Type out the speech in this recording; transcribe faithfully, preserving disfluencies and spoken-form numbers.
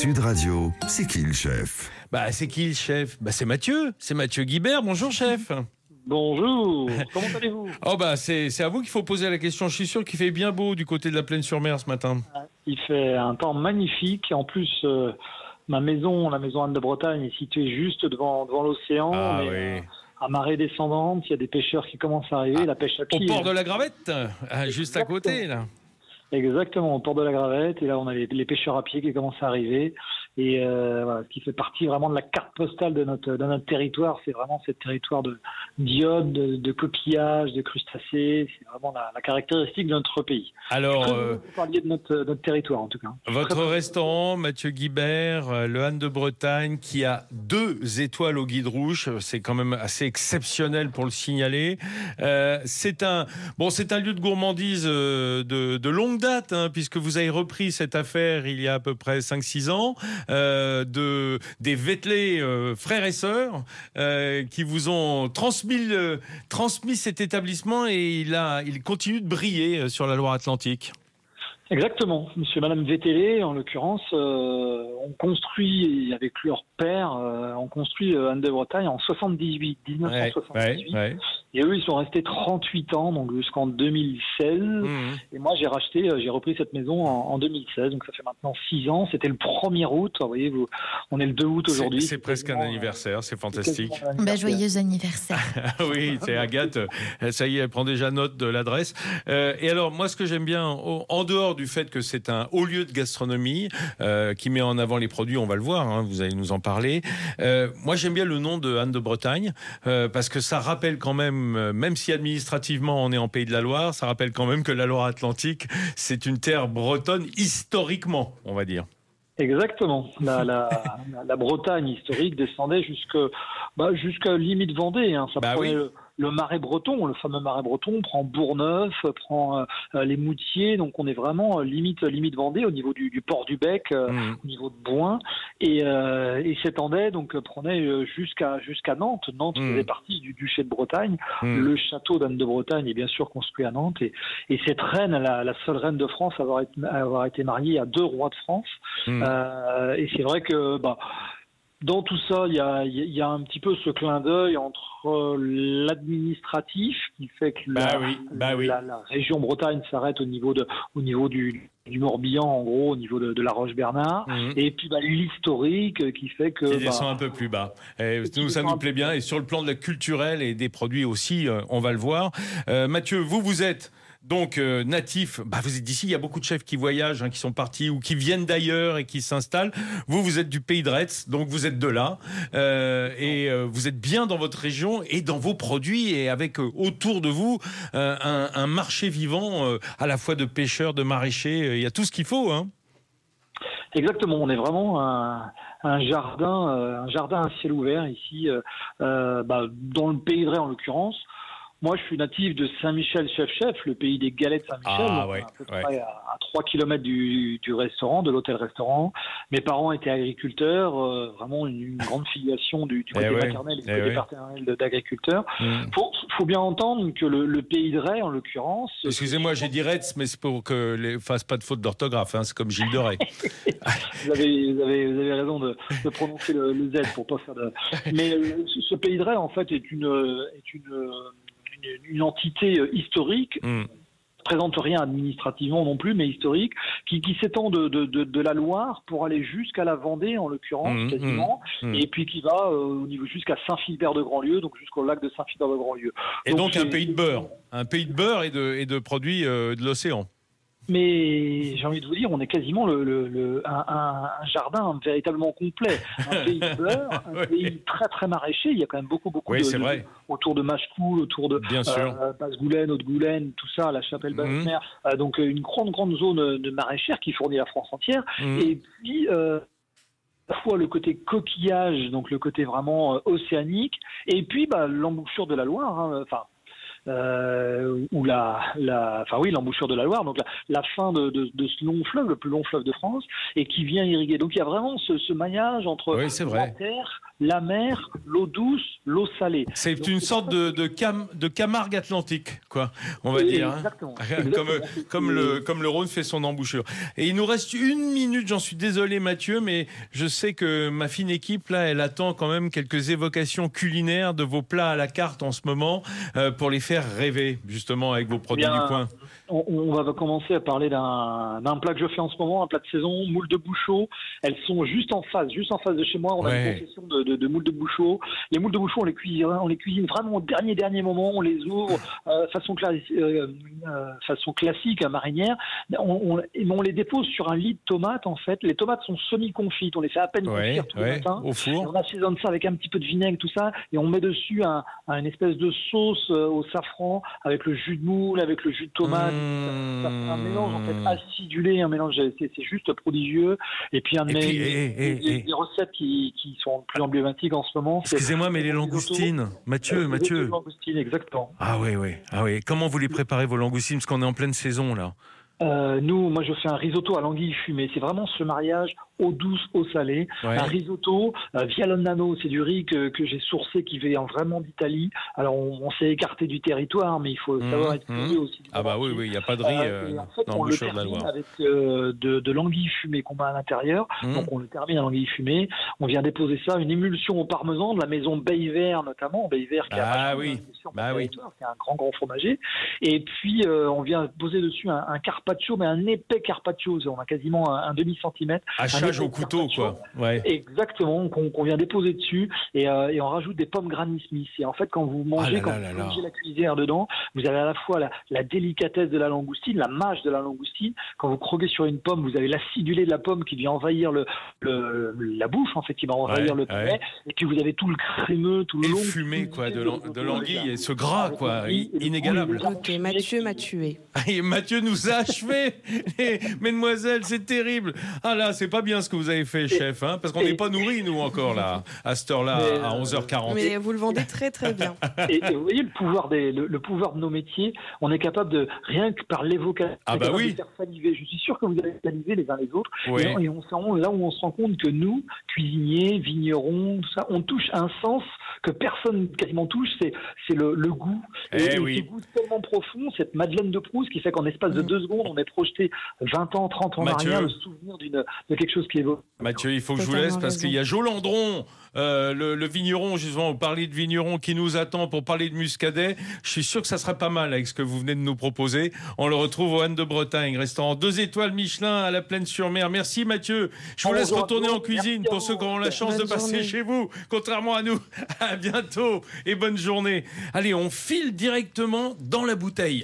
Sud Radio, c'est qui le chef? Bah, c'est qui le chef? Bah, c'est Mathieu, c'est Mathieu Guibert. Bonjour chef. Bonjour, comment allez-vous? Oh bah c'est, c'est à vous qu'il faut poser la question. Je suis sûr qu'il fait bien beau du côté de la Plaine-sur-Mer ce matin. Il fait un temps magnifique. En plus, euh, ma maison, la maison Anne de Bretagne, est située juste devant, devant l'océan. Ah mais, oui. euh, à marée descendante, il y a des pêcheurs qui commencent à arriver. Ah, la pêche à Au pied. port de la Gravette, ah, juste à côté là. Exactement, au port de la Gravette. Et là, on a les, les pêcheurs à pied qui commencent à arriver. Et euh, voilà, ce qui fait partie vraiment de la carte postale de notre, de notre territoire, c'est vraiment ce territoire de d'iode, de, de coquillages, de crustacés. C'est vraiment la, la caractéristique de notre pays. Alors, euh, vous parliez de notre, notre territoire en tout cas. Votre restaurant, Mathieu Guibert, le Anne de Bretagne, qui a deux étoiles au Guide Rouge, c'est quand même assez exceptionnel pour le signaler. Euh, c'est un bon, c'est un lieu de gourmandise de, de longue date, hein, puisque vous avez repris cette affaire il y a à peu près cinq six ans. Euh, de, des Vételés euh, frères et sœurs euh, qui vous ont transmis, le, transmis cet établissement et il, a, il continue de briller sur la Loire-Atlantique. Exactement, monsieur et madame Vétélé, en l'occurrence, euh, on construit avec leur père, euh, on construit euh, Anne de Bretagne en soixante-dix-huit, dix-neuf cent soixante-dix-huit. Ouais, ouais, ouais. Et eux, ils sont restés trente-huit ans, donc jusqu'en deux mille seize. Mmh. Et moi, j'ai racheté, j'ai repris cette maison en, en deux mille seize, donc ça fait maintenant six ans. C'était le premier août, vous voyez, vous, on est le deux août aujourd'hui. C'est, c'est presque un anniversaire, c'est fantastique. C'est anniversaire. Bah, joyeux anniversaire. Oui, c'est Agathe, ça y est, elle prend déjà note de l'adresse. Euh, et alors, moi, ce que j'aime bien, en dehors du fait que c'est un haut lieu de gastronomie euh, qui met en avant les produits, on va le voir, hein, vous allez nous en parler. Euh, moi, j'aime bien le nom de Anne de Bretagne euh, parce que ça rappelle quand même, même si administrativement on est en Pays de la Loire, ça rappelle quand même que la Loire-Atlantique, c'est une terre bretonne historiquement, on va dire. Exactement. La, la, la Bretagne historique descendait jusque, bah, jusqu'à limite Vendée. Hein. Ça bah prenait oui. le, le marais breton, le fameux marais breton, prend Bourgneuf, prend euh, les Moutiers. Donc on est vraiment euh, limite limite Vendée au niveau du, du port du Bec, euh, mmh. au niveau de Bouin, et, euh, et s'étendait donc prenait jusqu'à jusqu'à Nantes. Nantes mmh. faisait partie du duché de Bretagne. Mmh. Le château d'Anne de Bretagne est bien sûr construit à Nantes, et, et cette reine, la, la seule reine de France à avoir été, à avoir été mariée à deux rois de France. Mmh. Euh, et c'est vrai que bah, dans tout ça, il y a, il y a un petit peu ce clin d'œil entre l'administratif qui fait que bah la, oui, bah oui. la, la région Bretagne s'arrête au niveau, de, au niveau du, du Morbihan, en gros, au niveau de, de la Roche-Bernard, mmh. et puis bah, l'historique qui fait que... Qui bah, descend un peu plus bas. Et nous, ça nous plaît bien. Et sur le plan de la culturelle et des produits aussi, on va le voir. Euh, Mathieu, vous, vous êtes... Donc, euh, natif, bah, vous êtes d'ici, il y a beaucoup de chefs qui voyagent, hein, qui sont partis ou qui viennent d'ailleurs et qui s'installent. Vous, vous êtes du pays de Retz, donc vous êtes de là. Euh, et euh, vous êtes bien dans votre région et dans vos produits et avec euh, autour de vous euh, un, un marché vivant euh, à la fois de pêcheurs, de maraîchers. Il y a tout ce qu'il faut, hein. Exactement, on est vraiment un, un jardin, euh, un jardin à ciel ouvert ici, euh, euh, bah, dans le pays de Retz en l'occurrence. Moi, je suis natif de Saint-Michel-Chef-Chef, le pays des galets de Saint-Michel, ah, ouais, à peu ouais. près à, à trois kilomètres du, du restaurant, de l'hôtel-restaurant. Mes parents étaient agriculteurs, euh, vraiment une, une grande filiation du, du côté eh maternel ouais, et du côté eh paternel ouais. d'agriculteurs. Il mm. faut, faut bien entendre que le, le pays de Retz, en l'occurrence... Excusez-moi, j'ai dit Retz, mais c'est pour que les fasse pas de faute d'orthographe, hein, c'est comme Gilles de Rais. vous, avez, vous, avez, vous avez raison de, de prononcer le, le Z pour pas faire de... Mais euh, ce pays de Retz, en fait, est une... Est une une entité historique, mmh. ne présente rien administrativement non plus, mais historique, qui, qui s'étend de, de, de, de la Loire pour aller jusqu'à la Vendée, en l'occurrence, mmh, quasiment, mmh. et puis qui va euh, au niveau jusqu'à Saint-Philbert-de-Grandlieu, donc jusqu'au lac de Saint-Philbert-de-Grandlieu. Et donc, donc un pays de beurre, un pays de beurre et de, et de produits euh, de l'océan. Mais j'ai envie de vous dire, on est quasiment le, le, le, un, un, un jardin véritablement complet. Un pays de beurre, un oui. pays très très maraîcher. Il y a quand même beaucoup beaucoup oui, de, c'est de vrai. autour de Machecoul, autour de Bien sûr. Euh, Basse-Goulaine, Haute-Goulaine, tout ça, la Chapelle-Basse-Mer. Mmh. Euh, donc une grande grande zone de maraîchère qui fournit la France entière. Mmh. Et puis euh, à la fois le côté coquillage, donc le côté vraiment euh, océanique, et puis bah, l'embouchure de la Loire. Enfin. Hein, euh, ou la, la, enfin oui, l'embouchure de la Loire, donc la, la fin de, de, de ce long fleuve, le plus long fleuve de France, et qui vient irriguer. Donc il y a vraiment ce, ce maillage entre oui, c'est la vrai. terre, la mer, l'eau douce, l'eau salée. C'est Donc, une c'est sorte de, de, cam, de Camargue atlantique, quoi, on va Et dire. exactement. Hein. Exactement. Comme, comme, le, comme le Rhône fait son embouchure. Et il nous reste une minute, j'en suis désolé Mathieu, mais je sais que ma fine équipe, là, elle attend quand même quelques évocations culinaires de vos plats à la carte en ce moment, euh, pour les faire rêver, justement, avec vos produits Bien, du coin. On, on va commencer à parler d'un, d'un plat que je fais en ce moment, un plat de saison, moules de Bouchot. Elles sont juste en face, juste en face de chez moi. On Ouais. a une concession de, de, de moules de Bouchot. Les moules de Bouchot, on les cuisine, on les cuisine vraiment au dernier dernier moment. On les ouvre euh, façon, cla- euh, euh, façon classique à marinière. On, on, on les dépose sur un lit de tomates en fait. Les tomates sont semi-confites. On les fait à peine Ouais, confire tous ouais, les matins. au Et four. on assaisonne ça avec un petit peu de vinaigre, tout ça, et on met dessus un, un une espèce de sauce euh, au safran avec le jus de moule, avec le jus de tomate. Mmh. Ça fait un mélange en fait acidulé, un mélange, c'est, c'est juste prodigieux. Et puis un de Et mes puis, eh, eh, des, eh. des recettes qui, qui sont plus emblématiques en ce moment. c'est- Excusez-moi, mais les c'est langoustines, Mathieu, les Mathieu. langoustines, exactement. Ah oui, oui, ah oui. Comment vous les préparez vos langoustines, parce qu'on est en pleine saison là. Euh, nous, moi, je fais un risotto à l'anguille fumée. C'est vraiment ce mariage eau douce, eau salée. Ouais. Un risotto, euh, Vialonnano, c'est du riz que, que j'ai sourcé qui vient vraiment d'Italie. Alors, on, on s'est écarté du territoire, mais il faut Mmh, savoir être mmh. curieux aussi. du Ah bah monde oui, entier. oui, il n'y a pas de riz Euh, et euh, en fait, dans on le l'embouchure de la termine Loire. avec euh, de, de l'anguille fumée qu'on met à l'intérieur. Mmh. Donc, on le termine à l'anguille fumée. On vient déposer ça, une émulsion au parmesan de la maison Bayvert notamment. Bayvert qui Ah a vachement oui, investi sur bah mon oui. territoire, qui est un grand, grand fromager. Et puis, euh, on vient poser dessus un, un carpaccio, mais un épais carpaccio. On a quasiment un, un demi-centimètre. Hachage Un au couteau, quoi. Ouais. Exactement, qu'on, qu'on vient déposer dessus et, euh, et on rajoute des pommes Granny Smith. Et en fait, quand vous mangez, Ah là quand là vous là là. plongez la cuillère dedans, vous avez à la fois la, la délicatesse de la langoustine, la mâche de la langoustine. Quand vous croquez sur une pomme, vous avez l'acidulé de la pomme qui vient envahir le, le, la bouche, en fait, qui va envahir Ouais, le palais. ouais. Et puis vous avez tout le crémeux, tout le Et le long. fumé, quoi, de, l'an- de l'anguille, et ce gras, quoi, i- inégalable. Ok, Mathieu m'a tué. Et Mathieu nous a achevé. Et, mesdemoiselles, c'est terrible. Ah là, c'est pas bien ce que vous avez fait, chef, hein, parce qu'on n'est pas nourris, nous, encore, là, à cette heure-là, Mais, à onze heures quarante. Mais vous le vendez très très bien. Et, et vous voyez le pouvoir, des, le, le pouvoir de nos métiers, on est capable de, rien que par l'évocation, Ah on est bah capable oui. de faire saliver. Je suis sûr que vous allez saliver les uns les autres. Oui. Et, et on se rend, là où on se rend compte que nous, cuisiniers, vignerons, tout ça, on touche un sens que personne quasiment touche, c'est, c'est le, le goût. Eh et, et oui. ce goût tellement profond, cette Madeleine de Proust qui fait qu'en espace de deux secondes, on est projeté vingt ans, trente ans en Mathieu. arrière, le souvenir d'une, de quelque chose qui évoque. Mathieu, il faut que je vous Totalement laisse parce raison. qu'il y a Jolandron, euh, le, le vigneron, justement, vous parlez de vigneron qui nous attend pour parler de muscadet. Je suis sûr que ça sera pas mal avec ce que vous venez de nous proposer. On le retrouve au Han de Bretagne, restaurant deux étoiles Michelin à la Plaine-sur-Mer. Merci Mathieu. Je vous Bonjour laisse à retourner tous. en cuisine Merci à pour vous. ceux qui auront la chance Bonne de passer journée. chez vous, contrairement à nous. À bientôt et bonne journée. Allez, on file directement dans la bouteille.